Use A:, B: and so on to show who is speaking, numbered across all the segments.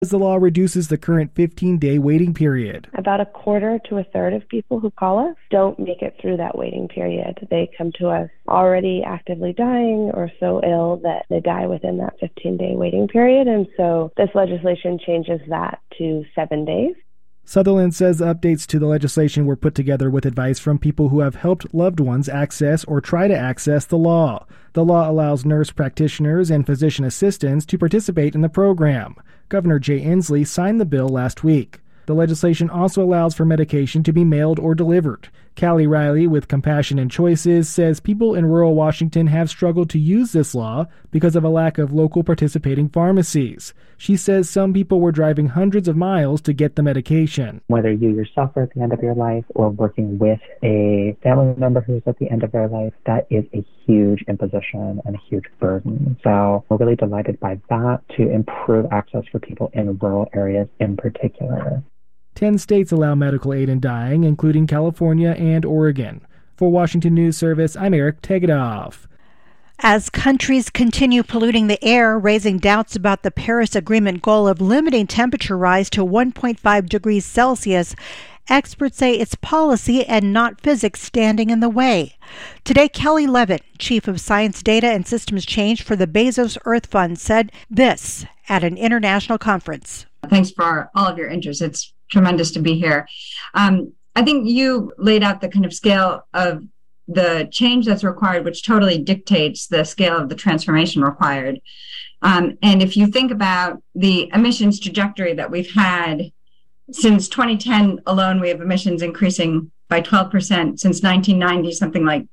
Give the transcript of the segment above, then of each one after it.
A: The law reduces the current 15-day waiting period.
B: About a quarter to a third of people who call us don't make it through that waiting period. They come to us already actively dying or so ill that they die within that 15-day waiting period. And so this legislation changes that to 7 days.
A: Sutherland says updates to the legislation were put together with advice from people who have helped loved ones access or try to access the law. The law allows nurse practitioners and physician assistants to participate in the program. Governor Jay Inslee signed the bill last week. The legislation also allows for medication to be mailed or delivered. Callie Riley with Compassion and Choices says people in rural Washington have struggled to use this law because of a lack of local participating pharmacies. She says some people were driving hundreds of miles to get the medication.
C: Whether you yourself are at the end of your life or working with a family member who's at the end of their life, that is a huge imposition and a huge burden. So we're really delighted by that to improve access for people in rural areas in particular.
A: 10 states allow medical aid in dying, including California and Oregon. For Washington News Service, I'm Eric Tegedoff.
D: As countries continue polluting the air, raising doubts about the Paris Agreement goal of limiting temperature rise to 1.5 degrees Celsius, experts say it's policy and not physics standing in the way. Today, Kelly Levitt, Chief of Science Data and Systems Change for the Bezos Earth Fund, said this at an international conference.
E: Thanks for all of your interest. It's tremendous to be here. I think you laid out the kind of scale of the change that's required, which totally dictates the scale of the transformation required. And if you think about the emissions trajectory that we've had since 2010 alone, we have emissions increasing by 12%. Since 1990, something like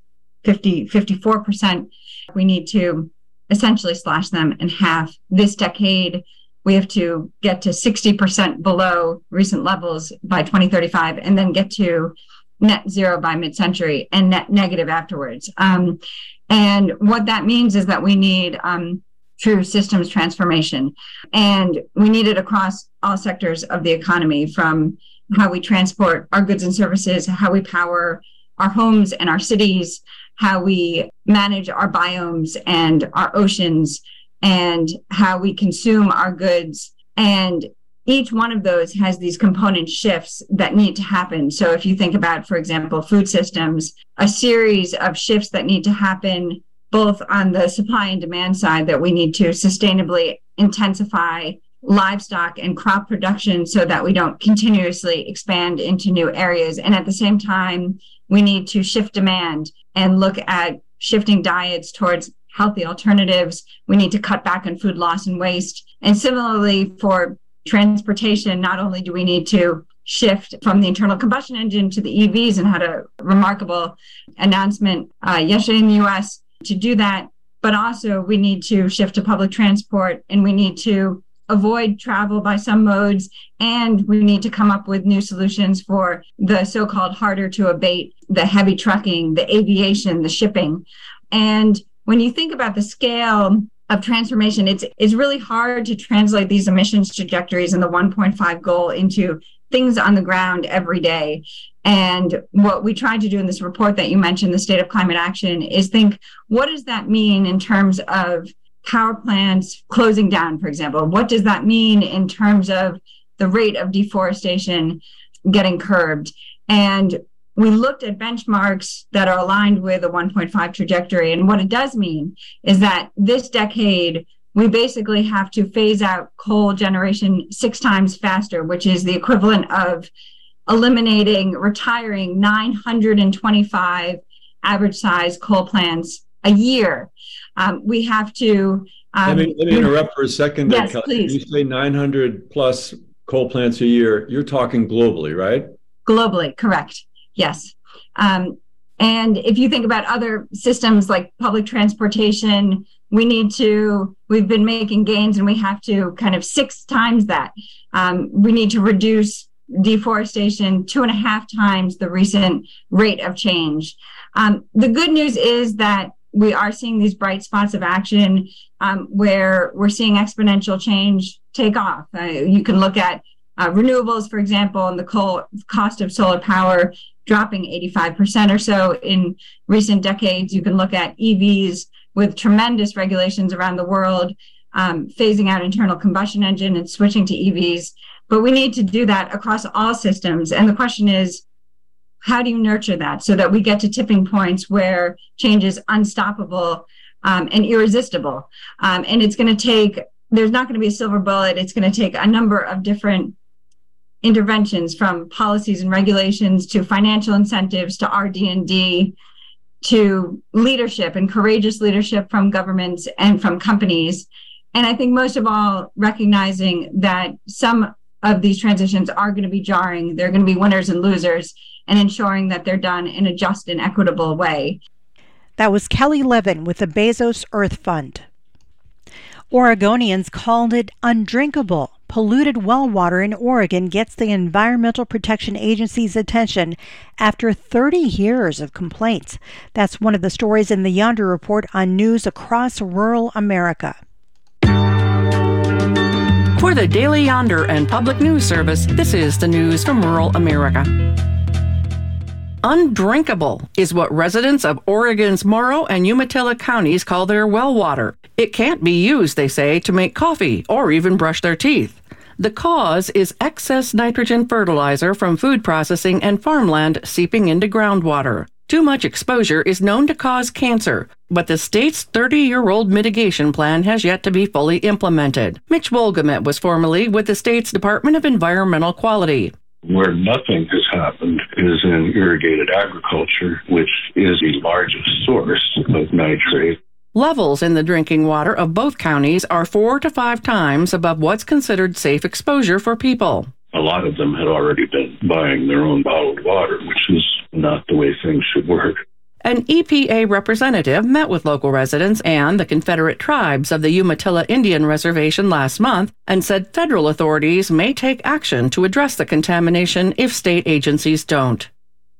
E: 54%. We need to essentially slash them in half. This decade, we have to get to 60% below recent levels by 2035 and then get to net zero by mid-century and net negative afterwards. And what that means is that we need true systems transformation. And we need it across all sectors of the economy, from how we transport our goods and services, how we power our homes and our cities, how we manage our biomes and our oceans, and how we consume our goods. And each one of those has these component shifts that need to happen. So if you think about, for example, food systems, a series of shifts that need to happen both on the supply and demand side, that we need to sustainably intensify livestock and crop production so that we don't continuously expand into new areas. And at the same time, we need to shift demand and look at shifting diets towards healthy alternatives. We need to cut back on food loss and waste. And similarly, for transportation, not only do we need to shift from the internal combustion engine to the EVs, and had a remarkable announcement yesterday in the US to do that, but also we need to shift to public transport, and we need to avoid travel by some modes, and we need to come up with new solutions for the so-called harder to abate, the heavy trucking, the aviation, the shipping. And when you think about the scale of transformation, it's really hard to translate these emissions trajectories and the 1.5 goal into things on the ground every day. And what we tried to do in this report that you mentioned, the State of Climate Action, is think, what does that mean in terms of power plants closing down, for example? What does that mean in terms of the rate of deforestation getting curbed? And we looked at benchmarks that are aligned with a 1.5 trajectory. And what it does mean is that this decade, we basically have to phase out coal generation 6 times faster, which is the equivalent of retiring 925 average size coal plants a year. We have to...
F: let me interrupt for a second.
E: Yes,
F: Kelly.
E: please.
F: You say 900 plus coal plants a year. You're talking globally, right?
E: Globally, correct. Yes. And if you think about other systems like public transportation, we've been making gains, and we have to kind of 6 times that. We need to reduce deforestation 2.5 times the recent rate of change. The good news is that we are seeing these bright spots of action where we're seeing exponential change take off. You can look at renewables, for example, and the cost of solar power dropping 85% or so in recent decades. You can look at EVs with tremendous regulations around the world phasing out internal combustion engine and switching to EVs. But we need to do that across all systems. And the question is, how do you nurture that so that we get to tipping points where change is unstoppable and irresistible? And it's going to take, there's not going to be a silver bullet. It's going to take a number of different interventions, from policies and regulations to financial incentives to RD&D to leadership and courageous leadership from governments and from companies. And I think most of all, recognizing that some of these transitions are going to be jarring. They're going to be winners and losers, and ensuring that they're done in a just and equitable way.
D: That was Kelly Levin with the Bezos Earth Fund. Oregonians called it undrinkable. Polluted well water in Oregon gets the Environmental Protection Agency's attention after 30 years of complaints. That's one of the stories in the Yonder Report on news across rural America.
G: For the Daily Yonder and Public News Service, this is the news from rural America. Undrinkable is what residents of Oregon's Morrow and Umatilla counties call their well water. It can't be used, they say, to make coffee or even brush their teeth. The cause is excess nitrogen fertilizer from food processing and farmland seeping into groundwater. Too much exposure is known to cause cancer, but the state's 30-year-old mitigation plan has yet to be fully implemented. Mitch Wolgamut was formerly with the state's Department of Environmental Quality.
H: Where nothing has happened is in irrigated agriculture, which is the largest source of nitrate.
G: Levels in the drinking water of both counties are 4 to 5 times above what's considered safe exposure for people.
H: A lot of them had already been buying their own bottled water, which is not the way things should work.
G: An EPA representative met with local residents and the Confederate tribes of the Umatilla Indian Reservation last month and said federal authorities may take action to address the contamination if state agencies don't.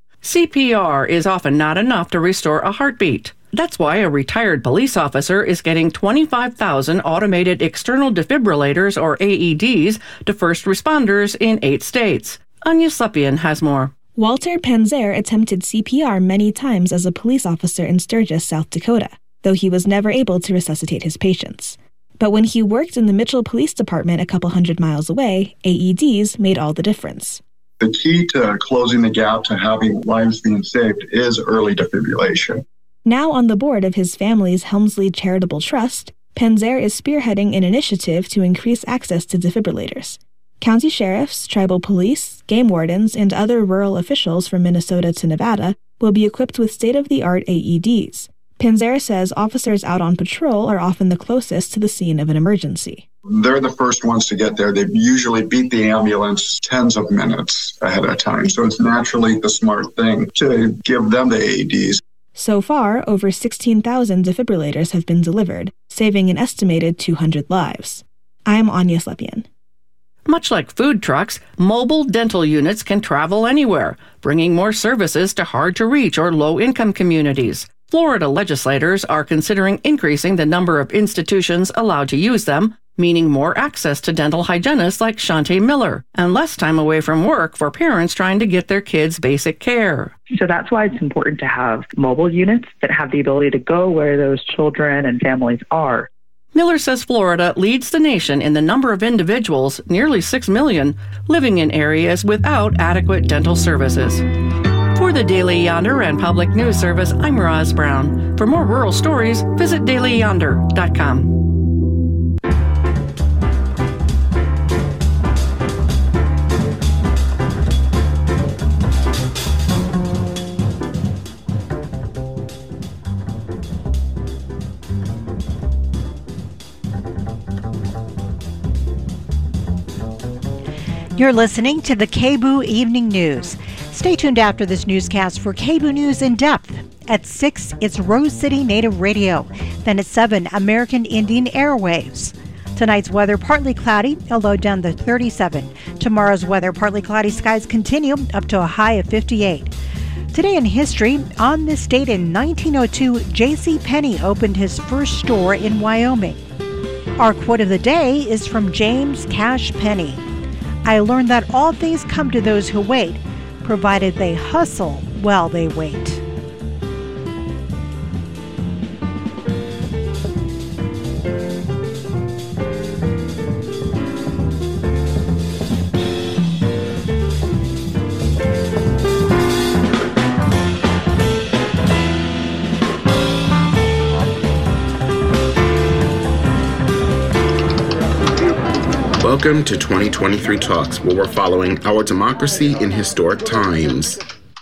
G: CPR is often not enough to restore a heartbeat. That's why a retired police officer is getting 25,000 automated external defibrillators, or AEDs, to first responders in 8 states. Anya Slepian has more.
I: Walter Panzer attempted CPR many times as a police officer in Sturgis, South Dakota, though he was never able to resuscitate his patients. But when he worked in the Mitchell Police Department a couple hundred miles away, AEDs made all the difference.
J: The key to closing the gap to having lives being saved is early defibrillation.
I: Now on the board of his family's Helmsley Charitable Trust, Panzer is spearheading an initiative to increase access to defibrillators. County sheriffs, tribal police, game wardens, and other rural officials from Minnesota to Nevada will be equipped with state-of-the-art AEDs. Panzer says officers out on patrol are often the closest to the scene of an emergency.
J: They're the first ones to get there. They usually beat the ambulance tens of minutes ahead of time, so it's naturally the smart thing to give them the AEDs.
I: So far, over 16,000 defibrillators have been delivered, saving an estimated 200 lives. I'm Anya Slepian.
G: Much like food trucks, mobile dental units can travel anywhere, bringing more services to hard-to-reach or low-income communities. Florida legislators are considering increasing the number of institutions allowed to use them, meaning more access to dental hygienists like Shantae Miller, and less time away from work for parents trying to get their kids basic care.
K: So that's why it's important to have mobile units that have the ability to go where those children and families are.
G: Miller says Florida leads the nation in the number of individuals, nearly 6 million, living in areas without adequate dental services. For the Daily Yonder and Public News Service, I'm Roz Brown. For more rural stories, visit dailyyonder.com.
D: You're listening to the KBOO Evening News. Stay tuned after this newscast for KBOO News in Depth. At 6, it's Rose City Native Radio. Then at 7, American Indian Airwaves. Tonight's weather, partly cloudy, a low down to 37. Tomorrow's weather, partly cloudy skies continue, up to a high of 58. Today in history, on this date in 1902, J.C. Penney opened his first store in Wyoming. Our quote of the day is from James Cash Penney. I learned that all things come to those who wait, provided they hustle while they wait.
L: Welcome to 2023 Talks, where we're following our democracy in historic times.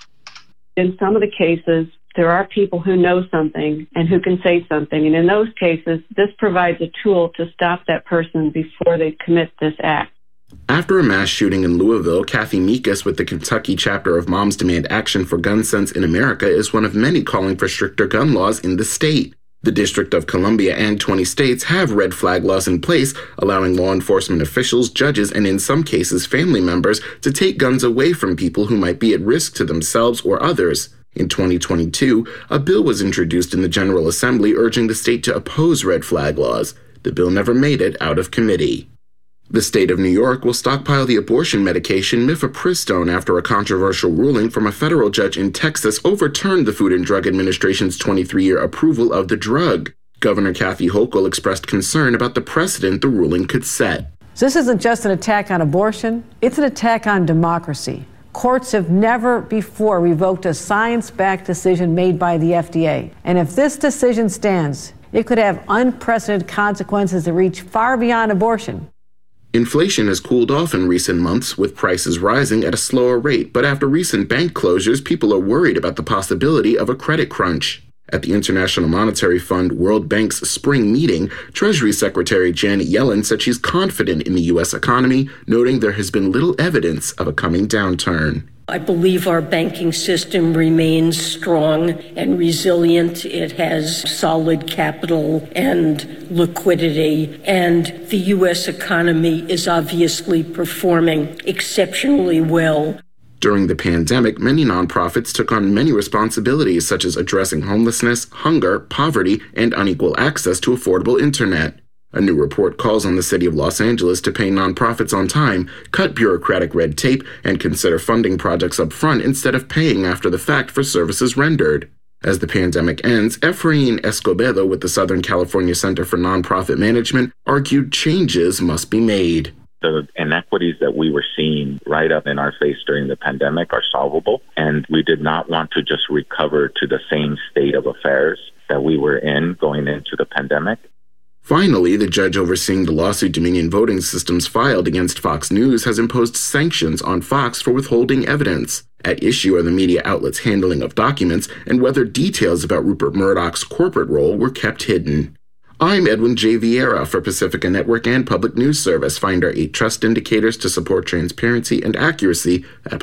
M: In some of the cases, there are people who know something and who can say something. And in those cases, this provides a tool to stop that person before they commit this act.
L: After a mass shooting in Louisville, Kathy Mekas with the Kentucky chapter of Moms Demand Action for Gun Sense in America is one of many calling for stricter gun laws in the state. The District of Columbia and 20 states have red flag laws in place, allowing law enforcement officials, judges, and in some cases family members to take guns away from people who might be at risk to themselves or others. In 2022, a bill was introduced in the General Assembly urging the state to oppose red flag laws. The bill never made it out of committee. The state of New York will stockpile the abortion medication mifepristone after a controversial ruling from a federal judge in Texas overturned the Food and Drug Administration's 23-year approval of the drug. Governor Kathy Hochul expressed concern about the precedent the ruling could set.
N: This isn't just an attack on abortion, it's an attack on democracy. Courts have never before revoked a science-backed decision made by the FDA. And if this decision stands, it could have unprecedented consequences that reach far beyond abortion.
L: Inflation has cooled off in recent months, with prices rising at a slower rate, but after recent bank closures, people are worried about the possibility of a credit crunch. At the International Monetary Fund World Bank's spring meeting, Treasury Secretary Janet Yellen said she's confident in the U.S. economy, noting there has been little evidence of a coming downturn.
O: I believe our banking system remains strong and resilient. It has solid capital and liquidity, and the U.S. economy is obviously performing exceptionally well.
L: During the pandemic, many nonprofits took on many responsibilities, such as addressing homelessness, hunger, poverty, and unequal access to affordable internet. A new report calls on the city of Los Angeles to pay nonprofits on time, cut bureaucratic red tape, and consider funding projects up front instead of paying after the fact for services rendered. As the pandemic ends, Efrain Escobedo with the Southern California Center for Nonprofit Management argued changes must be made.
P: The inequities that we were seeing right up in our face during the pandemic are solvable, and we did not want to just recover to the same state of affairs that we were in going into the pandemic.
L: Finally, the judge overseeing the lawsuit Dominion Voting Systems filed against Fox News has imposed sanctions on Fox for withholding evidence. At issue are the media outlet's handling of documents and whether details about Rupert Murdoch's corporate role were kept hidden. I'm Edwin J. Vieira for Pacifica Network and Public News Service. Find our 8 trust indicators to support transparency and accuracy at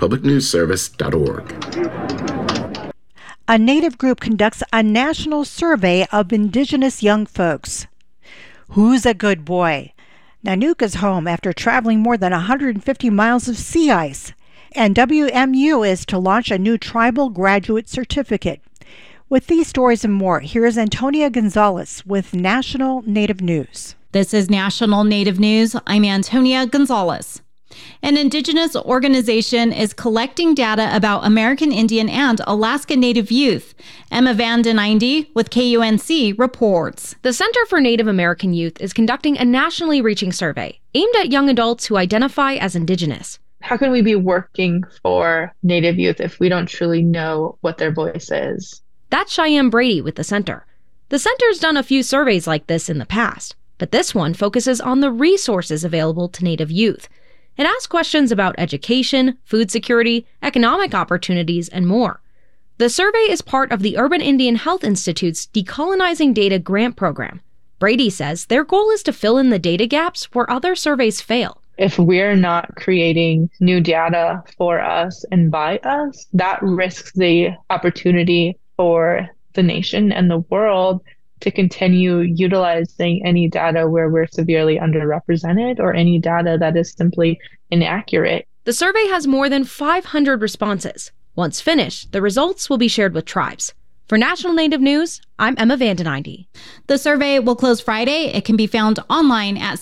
L: publicnewsservice.org.
D: A Native group conducts a national survey of Indigenous young folks. Who's a good boy? Nanook is home after traveling more than 150 miles of sea ice, and WMU is to launch a new tribal graduate certificate. With these stories and more, here is Antonia Gonzalez with National Native News.
Q: This is National Native News. I'm Antonia Gonzalez. An Indigenous organization is collecting data about American Indian and Alaska Native youth. Emma Vanden Einde with KUNC reports.
R: The Center for Native American Youth is conducting a nationally reaching survey aimed at young adults who identify as Indigenous.
S: How can we be working for Native youth if we don't truly know what their voice is?
R: That's Cheyenne Brady with the center. The center's done a few surveys like this in the past, but this one focuses on the resources available to Native youth. It asks questions about education, food security, economic opportunities, and more. The survey is part of the Urban Indian Health Institute's Decolonizing Data grant program. Brady says their goal is to fill in the data gaps where other surveys fail.
S: If we're not creating new data for us and by us, that risks the opportunity for the nation and the world to continue utilizing any data where we're severely underrepresented or any data that is simply inaccurate.
R: The survey has more than 500 responses. Once finished, the results will be shared with tribes. For National Native News, I'm Emma Vanden Einde.
Q: The survey will close Friday. It can be found online at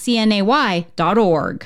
Q: cnay.org.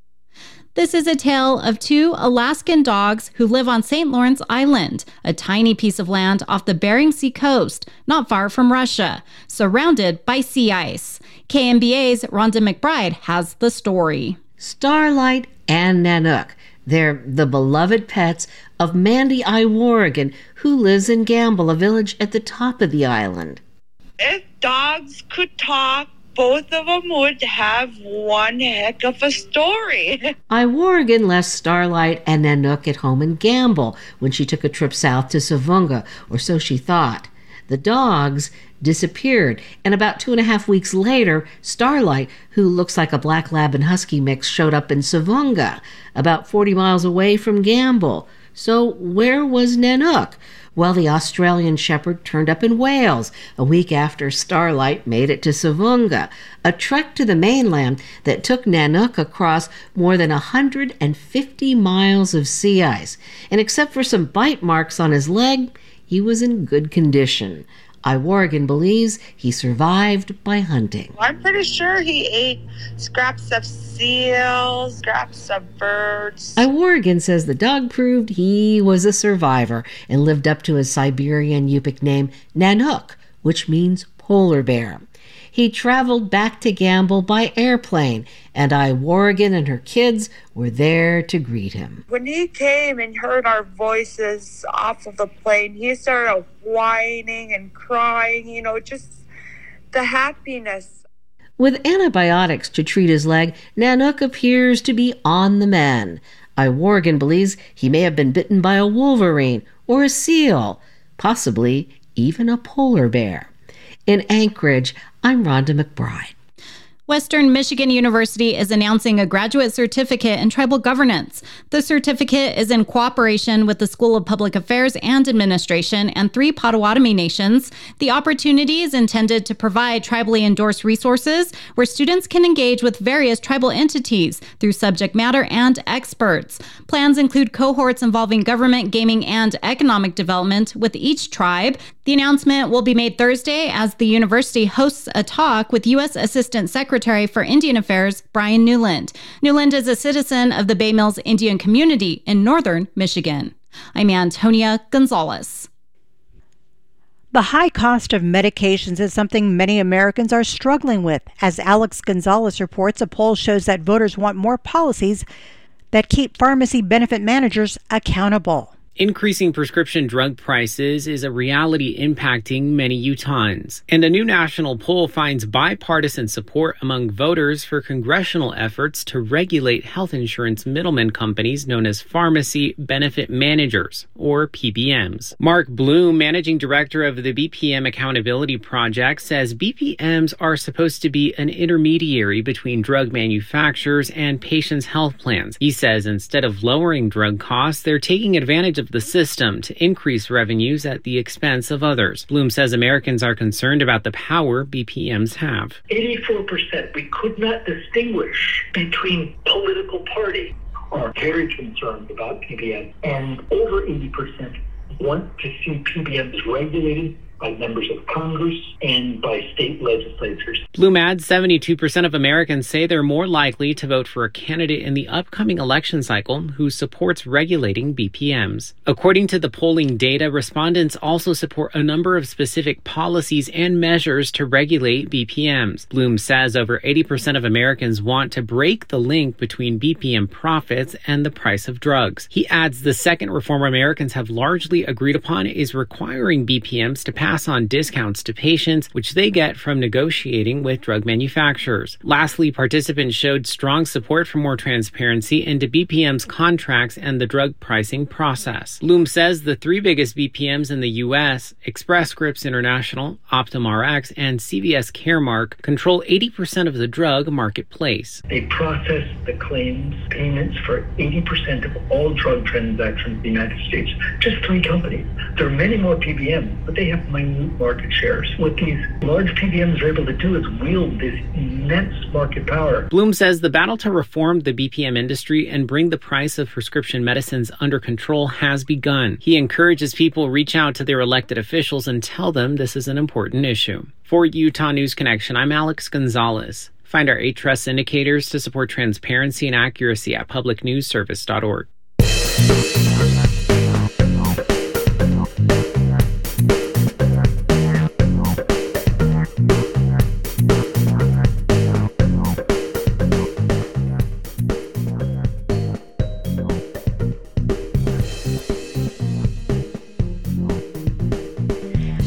Q: This is a tale of 2 Alaskan dogs who live on St. Lawrence Island, a tiny piece of land off the Bering Sea coast, not far from Russia, surrounded by sea ice. KMBA's Rhonda McBride has the story.
T: Starlight and Nanook. They're the beloved pets of Mandy I. Worrigan, who lives in Gamble, a village at the top of the island.
U: If dogs could talk, both of them would have one heck of a story.
T: Iworgan left Starlight and Nanook at home in Gamble when she took a trip south to Savunga, or so she thought. The dogs disappeared, and about 2.5 weeks later, Starlight, who looks like a black lab and husky mix, showed up in Savunga, about 40 miles away from Gamble. So where was Nanook? Well, the Australian Shepherd turned up in Wales a week after Starlight made it to Savunga, a trek to the mainland that took Nanook across more than 150 miles of sea ice. And except for some bite marks on his leg, he was in good condition. Iworgan believes he survived by hunting.
U: I'm pretty sure he ate scraps of seals, scraps of birds.
T: Iworgan says the dog proved he was a survivor and lived up to his Siberian Yupik name Nanook, which means polar bear. He traveled back to Gamble by airplane, and Iworgan and her kids were there to greet him.
U: When he came and heard our voices off of the plane, he started whining and crying, just the happiness.
T: With antibiotics to treat his leg, Nanook appears to be on the mend. Iworgan believes he may have been bitten by a wolverine or a seal, possibly even a polar bear. In Anchorage, I'm Rhonda McBride.
Q: Western Michigan University is announcing a graduate certificate in tribal governance. The certificate is in cooperation with the School of Public Affairs and Administration and 3 Potawatomi nations. The opportunity is intended to provide tribally endorsed resources where students can engage with various tribal entities through subject matter and experts. Plans include cohorts involving government, gaming, and economic development with each tribe. The announcement will be made Thursday as the university hosts a talk with U.S. Assistant Secretary for Indian Affairs, Brian Newland. Newland is a citizen of the Bay Mills Indian community in northern Michigan. I'm Antonia Gonzalez.
D: The high cost of medications is something many Americans are struggling with. As Alex Gonzalez reports, a poll shows that voters want more policies that keep pharmacy benefit managers accountable.
V: Increasing prescription drug prices is a reality impacting many Utahns, and a new national poll finds bipartisan support among voters for congressional efforts to regulate health insurance middlemen companies known as pharmacy benefit managers, or PBMs. Mark Bloom, managing director of the BPM Accountability Project, says BPMs are supposed to be an intermediary between drug manufacturers and patients' health plans. He says instead of lowering drug costs, they're taking advantage of the system to increase revenues at the expense of others. Bloom says Americans are concerned about the power BPMs have.
W: 84%, we could not distinguish between political parties, are very concerned about PBMs, and over 80% want to see PBMs regulated by members of Congress and by state legislatures.
V: Bloom adds 72% of Americans say they're more likely to vote for a candidate in the upcoming election cycle who supports regulating BPMs. According to the polling data, respondents also support a number of specific policies and measures to regulate BPMs. Bloom says over 80% of Americans want to break the link between BPM profits and the price of drugs. He adds the second reform Americans have largely agreed upon is requiring BPMs to pass on discounts to patients, which they get from negotiating with drug manufacturers. Lastly, participants showed strong support for more transparency into BPM's contracts and the drug pricing process. Bloom says the 3 biggest BPMs in the U.S., Express Scripts International, Optum Rx, and CVS Caremark, control 80% of the drug marketplace.
W: They process the claims payments for 80% of all drug transactions in the United States. Just 3 companies. There are many more PBMs, but they have minute market shares. What these large PBMs are able to do is wield this immense market power.
V: Bloom says the battle to reform the BPM industry and bring the price of prescription medicines under control has begun. He encourages people reach out to their elected officials and tell them this is an important issue. For Utah News Connection, I'm Alex Gonzalez. Find our 8 Trust indicators to support transparency and accuracy at publicnewsservice.org.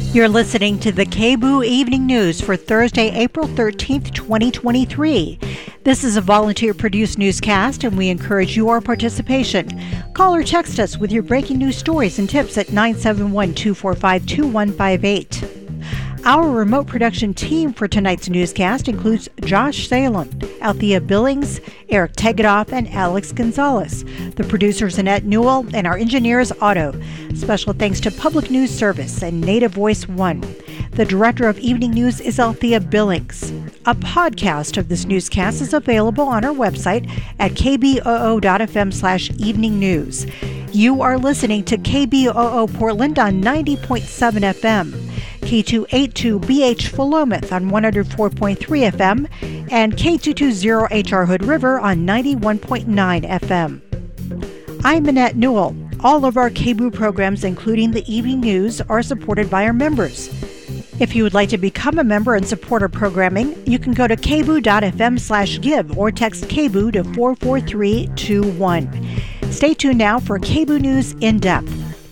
D: You're listening to the KBOO Evening News for Thursday, April 13th, 2023. This is a volunteer-produced newscast, and we encourage your participation. Call or text us with your breaking news stories and tips at 971-245-2158. Our remote production team for tonight's newscast includes Josh Salem, Althea Billings, Eric Tegedoff, and Alex Gonzalez. The producer's Annette Newell, and our engineer is Otto. Special thanks to Public News Service and Native Voice One. The director of Evening News is Althea Billings. A podcast of this newscast is available on our website at kboo.fm/evening news. You are listening to KBOO Portland on 90.7 FM. K282BH Philomath on 104.3 FM, and K220HR Hood River on 91.9 FM. I'm Annette Newell. All of our KBOO programs, including the evening news, are supported by our members. If you would like to become a member and support our programming, you can go to kboo.fm/give or text KBOO to 44321. Stay tuned now for KBOO News in Depth.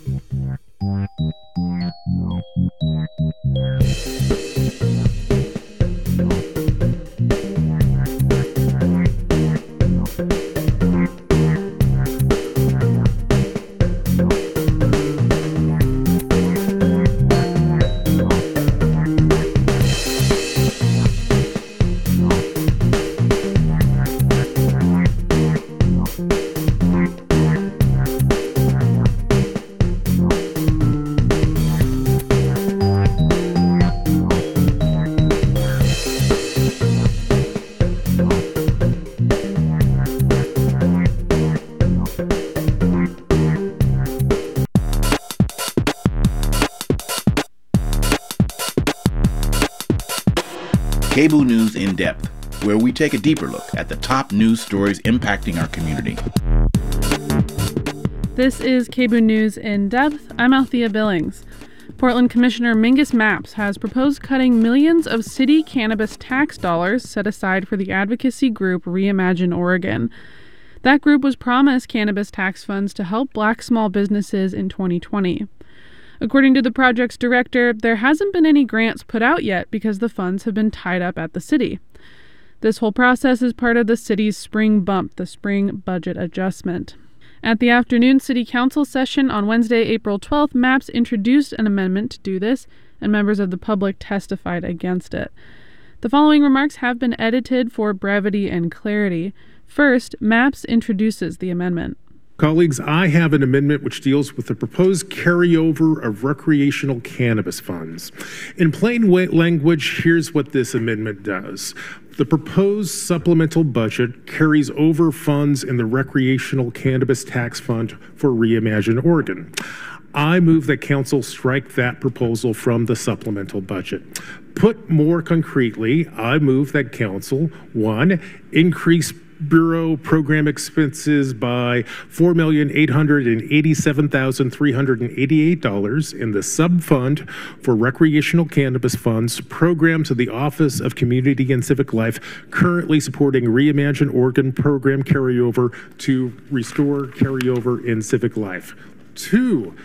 A: KBOO News in Depth, where we take a deeper look at the top news stories impacting our community.
B: This is KBOO News in Depth. I'm Althea Billings. Portland Commissioner Mingus Mapps has proposed cutting millions of city cannabis tax dollars set aside for the advocacy group Reimagine Oregon. That group was promised cannabis tax funds to help Black small businesses in 2020. According to the project's director, there hasn't been any grants put out yet because the funds have been tied up at the city. This whole process is part of the city's spring bump, the spring budget adjustment. At the afternoon city council session on Wednesday, April 12th, Mapps introduced an amendment to do this, and members of the public testified against it. The following remarks have been edited for brevity and clarity. First, Mapps introduces the amendment.
C: Colleagues, I have an amendment which deals with the proposed carryover of recreational cannabis funds. In plain language, here's what this amendment does. The proposed supplemental budget carries over funds in the recreational cannabis tax fund for Reimagine Oregon. I move that council strike that proposal from the supplemental budget. Put more concretely, I move that council, 1, increase Bureau program expenses by $4,887,388 in the sub-fund for recreational cannabis funds program to the Office of Community and Civic Life, currently supporting Reimagine Oregon program carryover to restore carryover in civic life. 2,